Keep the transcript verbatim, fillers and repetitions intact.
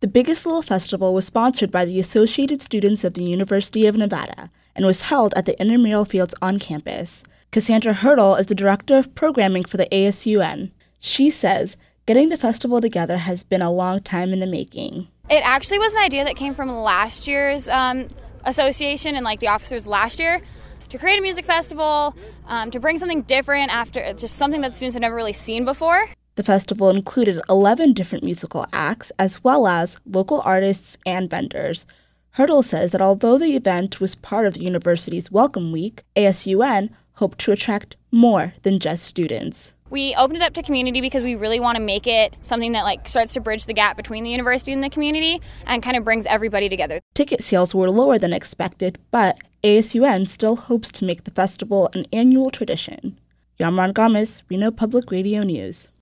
The Biggest Little Festival was sponsored by the Associated Students of the University of Nevada and was held at the intramural fields on campus. Cassandra Hurdle is the director of programming for the A S U N. She says getting the festival together has been a long time in the making. It actually was an idea that came from last year's um, association and like the officers last year to create a music festival, um, to bring something different after just something that students have never really seen before. The festival included eleven different musical acts, as well as local artists and vendors. Hurdle says that although the event was part of the university's Welcome Week, A S U N hoped to attract more than just students. We opened it up to community because we really want to make it something that like starts to bridge the gap between the university and the community and kind of brings everybody together. Ticket sales were lower than expected, but A S U N still hopes to make the festival an annual tradition. Yamran Gomez, Reno Public Radio News.